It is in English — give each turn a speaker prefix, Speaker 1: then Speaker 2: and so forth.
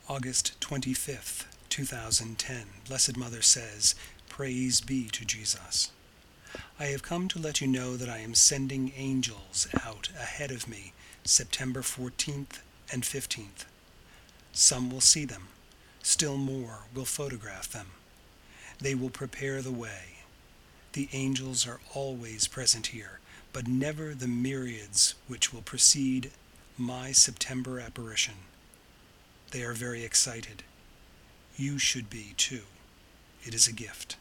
Speaker 1: August 25th, 2010. Blessed Mother says, Praise be to Jesus. I have come to let you know that I am sending angels out ahead of me September 14th and 15th. Some will see them. Still more will photograph them. They will prepare the way. The angels are always present here, but never the myriads which will precede my September apparition. They are very excited. You should be too. It is a gift.